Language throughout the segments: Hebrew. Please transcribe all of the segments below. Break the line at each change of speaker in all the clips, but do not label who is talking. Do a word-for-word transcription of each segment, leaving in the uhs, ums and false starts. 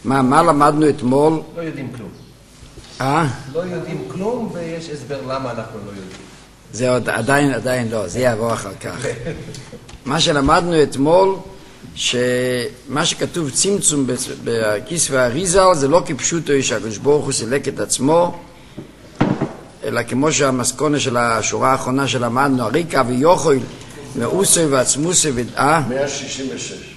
מה, מה למדנו אתמול?
לא יודעים כלום.
אה?
לא יודעים כלום, ויש הסבר למה אנחנו לא יודעים.
זה עוד עדיין, עדיין לא, זה יעבור אחר כך. מה שלמדנו אתמול, שמה שכתוב צמצום בכיס והאריזל, זה לא כפשוטו שהקדוש ברוך הוא סילק את עצמו, אלא כמו שהמסכונה של השורה האחרונה שלמדנו, הריקה ויוכל, מאוסי ועצמוסי ודעה.
מאה שישים ושש.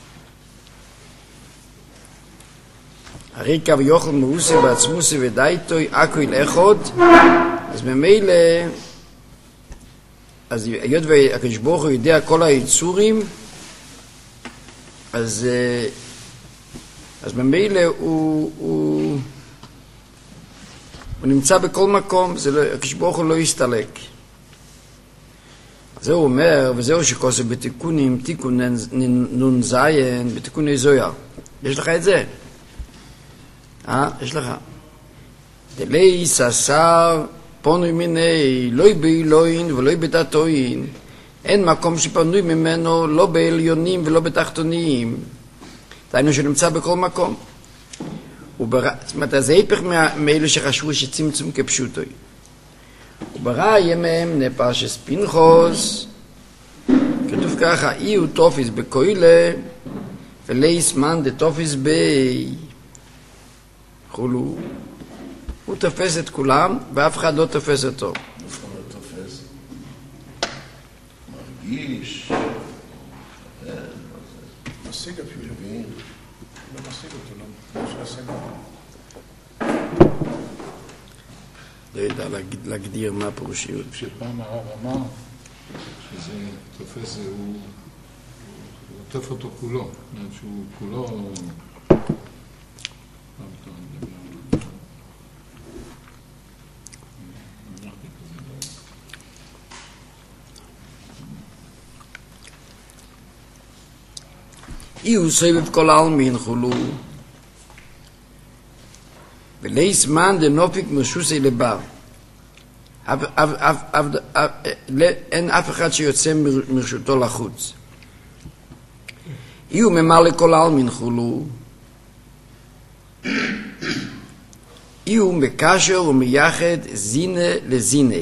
הריקה ויוכל מאוסי ועצמוסי ודאיתוי, אקו אל אחד, אז ממילא, אז היות והקדוש ברוך הוא יודע כל היצורים, אז, אז ממילא הוא, הוא, הוא נמצא בכל מקום, זה לא, הקדוש ברוך הוא לא יסתלק. זה הוא אומר, וזהו שכוסף בתיקונים, תיקון נון זיין, בתיקוני זויה. יש לך את זה? אה? יש לך. דלי ססר פונוי מיני, לא באלוהין ולא בתחתונים. אין מקום שפנוי ממנו לא בעליונים ולא בתחתונים. דהיינו שנמצא בכל מקום. ובר... זאת אומרת, אז ההיפך מאלה שחשבו שצמצום כפשוטוי. וברא ימיהם נפרשס פנחס, כתוב ככה, אי הוא תופס בקוילה ולייס מן דתופס בי. חולו. הוא תופס את כולם ואף אחד לא תופס אותו.
אף אחד לא תופס. מרגיש.
משיג אפילו. לא משיג אותו, לא אפשר להשיג אותו.
לא יודע להגדיר מה הפרושיות.
שפעם הרב אמר שזה תופס, הוא עוטף אותו כולו, שהוא כולו...
אי הוא סובב כל העלמין חולו ולייס מן דנופיק משוסי לבר. אין אף אחד שיוצא מרשותו לחוץ. אי הוא ממלא כל העלמין חולו, אי הוא מקשר ומייחד זינה לזיני.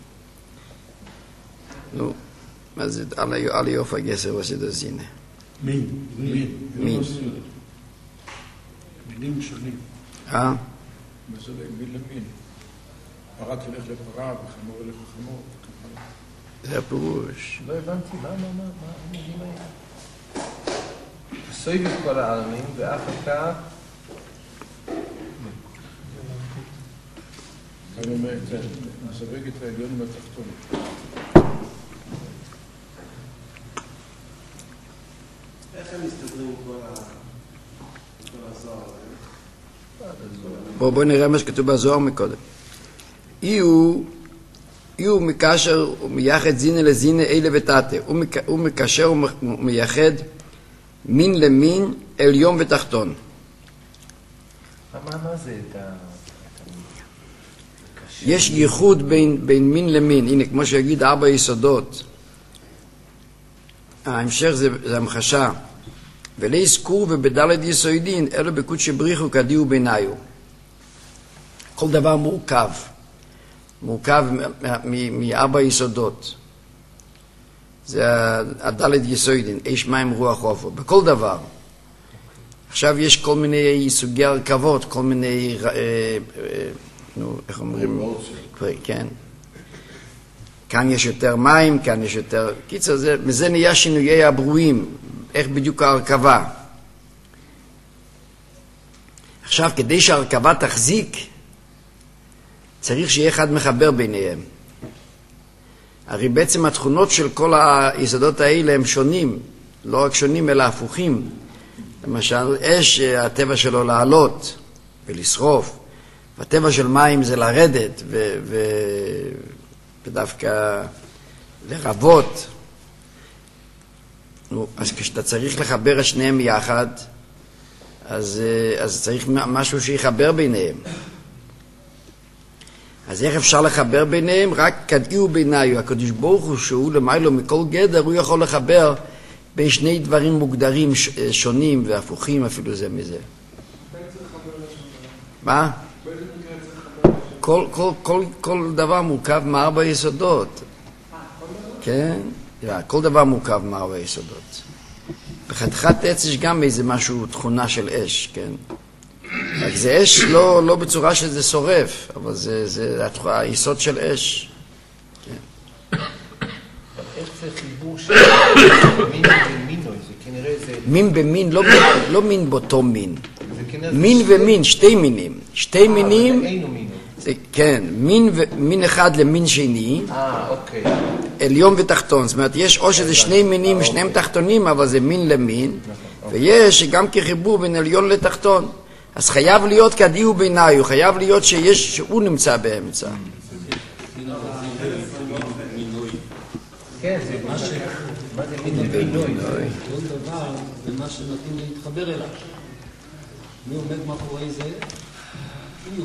נו, מה זה על יופי גסר ועשית הזינה?
מין, מין,
מין.
מינים שונים.
אה?
מה זה מין למין? פרה תלך לפרה וחמור ילך לחמור.
זה הפירוש.
לא הבנתי, מה, מה, מה, מה המילים האלה? סויב את כל העלמין, ואחר כך...
אני אומר, נסווג את העליון בתחתון.
איך הם מסתדרים כל הזוהר?
בואו בוא נראה מה שכתוב בזוהר מקודם. אי הוא, אי הוא מקשר ומייחד זינה לזינה אלה ותתה. הוא מקשר ומייחד מין למין עליון ותחתון.
מה זה את ה...
יש ייחוד בין, בין מין למין. הנה, כמו שיגיד ארבע יסודות. ההמשך זה, זה המחשה. ולהזכור ובדלת יסוידין, אלו בקודש בריחו כדיו ביניו. כל דבר מורכב. מורכב מארבע יסודות. זה הדלת יסוידין, איש מים רוח אופו. בכל דבר. עכשיו יש כל מיני סוגי הרכבות, כל מיני, אה, אה, נו, איך אומרים? כן. כאן יש יותר מים, כאן יש יותר... קיצר, זה, מזה נהיה שינויי הברואים, איך בדיוק ההרכבה. עכשיו, כדי שההרכבה תחזיק, צריך שיהיה אחד מחבר ביניהם. הרי בעצם התכונות של כל היסודות האלה הם שונים, לא רק שונים אלא הפוכים. למשל, אש, הטבע שלו לעלות ולשרוף, והטבע של מים זה לרדת ו... ו... ודווקא לרבות. נו, אז כשאתה צריך לחבר את שניהם יחד, אז, אז צריך משהו שיחבר ביניהם. אז איך אפשר לחבר ביניהם? רק כדאיו ביניו. הקדוש ברוך הוא שהוא למיילו מכל גדר, הוא יכול לחבר בין שני דברים מוגדרים שונים והפוכים אפילו זה מזה. מה? כל, כל, כל, כל דבר מורכב מארבע יסודות. כן? כל דבר מורכב מארבע יסודות. בחתיכת עץ יש גם איזה משהו, תכונה של אש, כן? רק זה אש לא, לא בצורה שזה שורף, אבל זה, זה היסוד של אש. כן.
איך זה חיבור של מין ומינוי? זה כנראה זה...
מין במין, לא, לא מין באותו מין. מין ומין, שתי מינים. שתי מינים...
אין ומינוי.
זה, כן, מין, ו, מין אחד למין שני.
אה, אוקיי.
עליון ותחתון. זאת אומרת, יש או שזה שני מינים, שניהם תחתונים, אבל זה מין למין. ויש גם כחיבור בין עליון לתחתון. אז חייב להיות כדי וביניי, הוא חייב להיות שיש, שהוא נמצא באמצע.
כן, זה מה ש... מה זה מין ומינוי?
כל דבר זה מה שנותנים להתחבר אליו. מי עומד מאחורי זה? יהיו.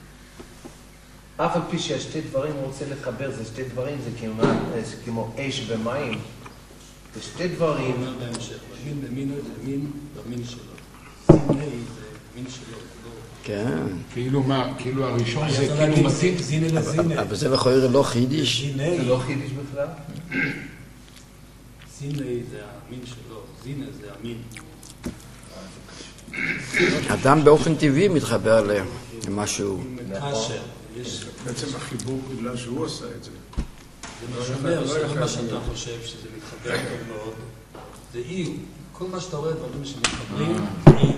אף על פי שהשתי דברים הוא רוצה לחבר, זה שתי דברים, זה כמו, זה כמו אש ומים. זה שתי דברים...
אומר בהמשך, מין במינוי זה מין במין שלו. סיני זה מין שלו.
כן.
כאילו מה, כאילו הראשון זה כאילו מתאים.
זיני לזיני.
אבל זה לכאורה לא חידיש.
זה לא חידיש בכלל?
זיני זה המין שלו, זיני זה המין.
אדם באופן טבעי מתחבר למשהו.
כאשר יש...
בעצם החיבור בגלל שהוא עשה את זה.
זה מה שאומר, שכל מה שאתה חושב שזה מתחבר טוב מאוד, זה אי. כל מה שאתה רואה דברים שמתחברים, אי.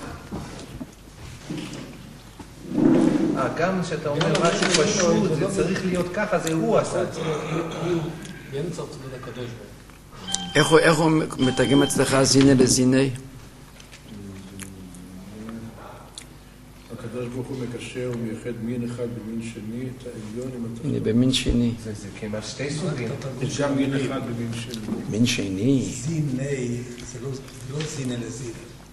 אה, גם כשאתה אומר משהו פשוט, זה צריך להיות ככה, זה הוא עשה את זה.
באמצע צודד הקדוש ברוך.
איך הוא, איך הוא מתרגם אצלך זיני לזיני?
הקדוש ברוך הוא מקשר ומייחד מין אחד במין שני, את העליון עם התחתון.
הנה, במין שני.
זה זה כמעט שתי סוגים.
יש גם מין אחד במין שני.
מין שני.
זיני, זה לא- זה לא זיני לזיני.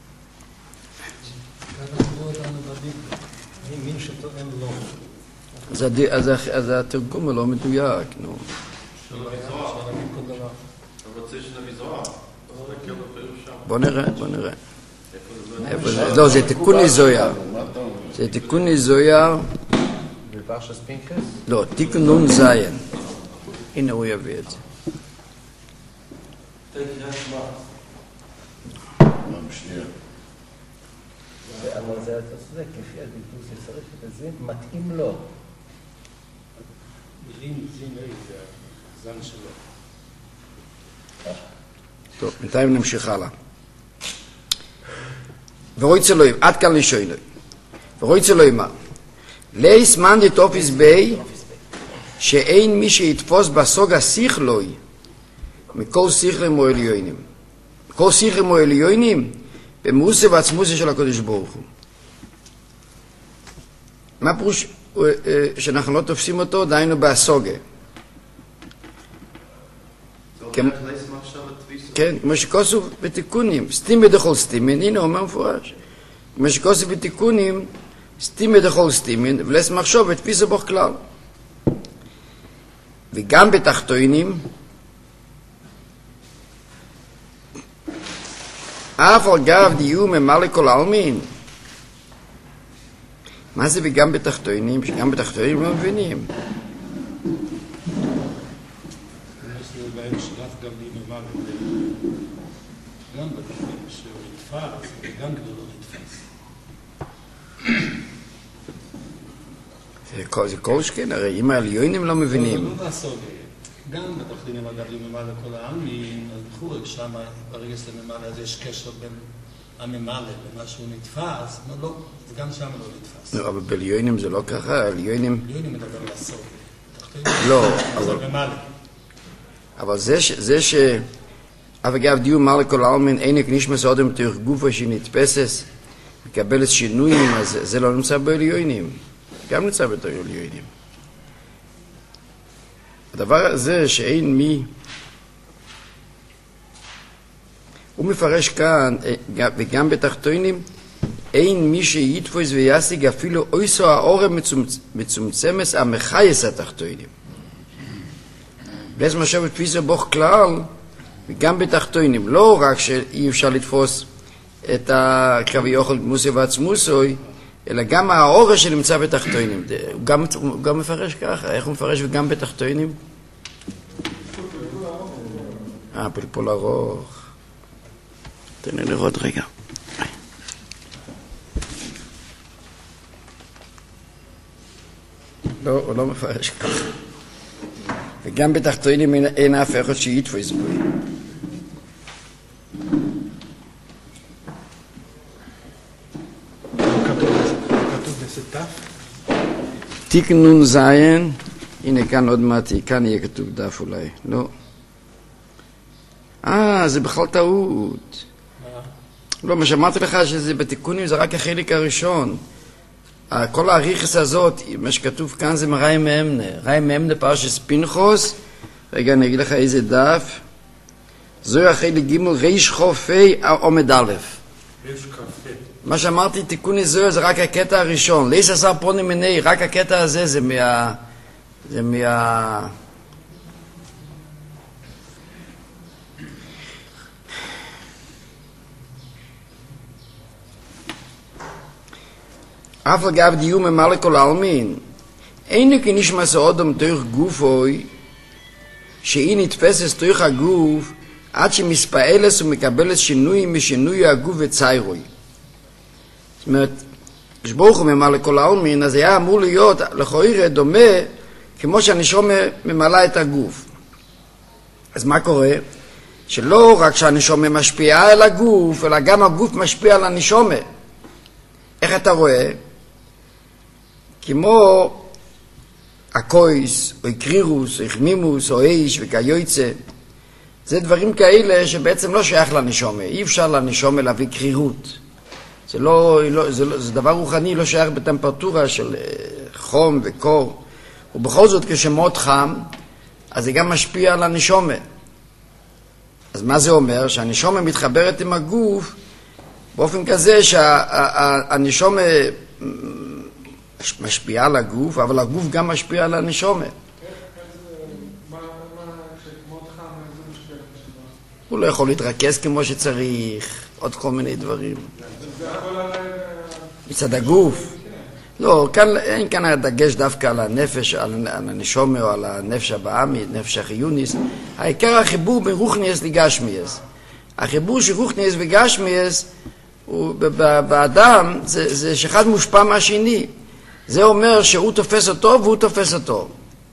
ככה תראו אותנו בביבליה. מי מין שטוען לא.
אז, הד... אז, ה- אז התרגום הוא לא מדויק, נו.
אפשר להגיד כל דבר.
בוא נראה, בוא נראה. איפה זה? לא, זה תיקוני זויר. זה תיקוני זויר.
בפרשת פנחס?
לא, תיקון נון זיין. הנה הוא יביא את זה.
שנייה.
אבל זה אתה צודק, לפי הדיבור זה צריך את זה, מתאים לו.
מילים זיני זה הזן שלו.
טוב, בינתיים נמשיך הלאה. ורויצה אלוהים, עד כאן לשוינוי. ורויצה אלוהים מה? לייס מן די טופיס בי, שאין מי שיתפוס בסוג השיחלוי, מכל שיחלים או עליונים. כל שיחלים או עליונים, במוסה ועצמוסה של הקדוש ברוך הוא. מה פירוש שאנחנו לא תופסים אותו? דיינו בהסוגה. כן, כמו שכוסו בתיקונים, סתים בדכל סתימן, הנה הוא אומר מפורש. כמו שכוסו בתיקונים, סתים בדכל סתימן, ולס מחשוב ותפיסו בו כלל. וגם בתחתונים, אף על גב דיור ממלא כל העלמין. מה זה וגם בתחתונים? שגם בתחתונים לא מבינים.
בהם שרף גם לי ממלא, גם בתחתונים שהוא נתפס, וגם כדי לא נתפס.
זה כל שכן, הרי אם העליונים לא מבינים.
לא לעשות, גם בתחתונים אגב לי ממלא כל העלמין, אז בחורק שם, ברגע שזה ממלא, אז יש קשר בין הממלא למה שהוא נתפס, אבל לא, גם שם לא נתפס.
אבל בעליונים זה לא ככה, העליונים...
עליונים מדבר לעשות.
לא,
אבל...
אבל...
ממלא.
אבל זה ש... זה ש... אבל אגב דיור מלא כל העלמין, עינק נשמס אודם תוך גופה שנתפסס, מקבלת שינויים, אז זה לא נמצא בעליונים. גם נמצא בתור עליונים. הדבר הזה שאין מי... הוא מפרש כאן, וגם בתחתונים, אין מי שיתפוס וישיג אפילו אויסו האורם מצומצמס המחייס התחתונים. בלס משהו בתפיסה בוך כלל, וגם בתחתונים, לא רק שאי אפשר לתפוס את הכביכול דמוסי ועצמוסוי, אלא גם האורש שנמצא בתחתונים. הוא גם, הוא גם מפרש ככה, איך הוא מפרש וגם בתחתונים? אה, פלפול ארוך. תן לי לראות רגע. לא, הוא לא מפרש ככה. וגם בתחתונים אין, אין אף אחד שיתפוס בו. תיק נון זיין, הנה כאן עוד מעט, כאן יהיה כתוב דף אולי, לא. אה, זה בכלל טעות. לא, מה שאמרתי לך שזה בתיקונים זה רק החלק הראשון. כל האריכס הזאת, מה שכתוב כאן זה מראי מאמנה. ראי מאמנה פרשס פנחוס, רגע אני אגיד לך איזה דף. זוהי החלק ג' ריש חופי עומד א'.
ריש כ"ה.
מה שאמרתי, תיקוני זוהר זה רק הקטע הראשון. ליס עשר פונים מיני, רק הקטע הזה זה מה... זה מה... אף לגב דיור ממלא כל העלמין. אין כנשמע סעודם תוך גופוי, שהיא נתפסת תוך הגוף, עד שמספעלת ומקבלת שינוי משינוי הגוף וציירוי. זאת אומרת, כשברוך הוא ממלא כל העלמין, אז היה אמור להיות לכאורה דומה, כמו שהנשמה ממלא את הגוף. אז מה קורה? שלא רק שהנשמה משפיעה על הגוף, אלא גם הגוף משפיע על הנשמה. איך אתה רואה? כמו הקויס, או קרירוס, או חמימוס, או איש וכיוצא. זה דברים כאלה שבעצם לא שייך לנשמה. אי אפשר לנשמה להביא קרירות. זה, לא, לא, זה, לא, זה דבר רוחני, לא שייך בטמפרטורה של חום וקור. ובכל זאת כשמאוד חם, אז זה גם משפיע על הנשמה. אז מה זה אומר? שהנשמה מתחברת עם הגוף באופן כזה שהנשמה משפיעה על הגוף, אבל הגוף גם משפיע על הנשמה. הוא לא יכול להתרכז כמו שצריך, עוד כל מיני דברים. מצד הגוף. לא, כאן, אין כאן הדגש דווקא על הנפש, על הנשמה או על הנפש הבאמית, נפש החיוניס. העיקר החיבור בין רוחניאס לגשמיאס. החיבור של רוחניאס וגשמיאס הוא, באדם זה, זה שאחד מושפע מהשני. זה אומר שהוא תופס אותו והוא תופס אותו.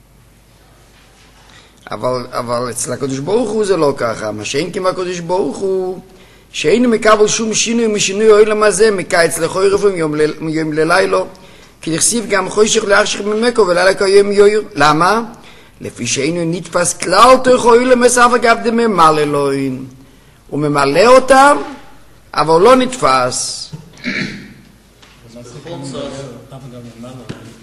אבל, אבל אצל הקדוש ברוך הוא זה לא ככה. מה שאין כמו הקדוש ברוך הוא, שאין מקבל שום שינוי משינוי העולם הזה, מקיץ לכוי רפום יום, יום ללילו, כי נכסיב גם חושך להרשיך ממקו ולילה כיום יויר. למה? לפי שאינו נתפס כלל תוך העולם מסף אגב דממלא אלוהים. הוא ממלא אותם, אבל הוא לא נתפס.
חוץ אף גם ממלא.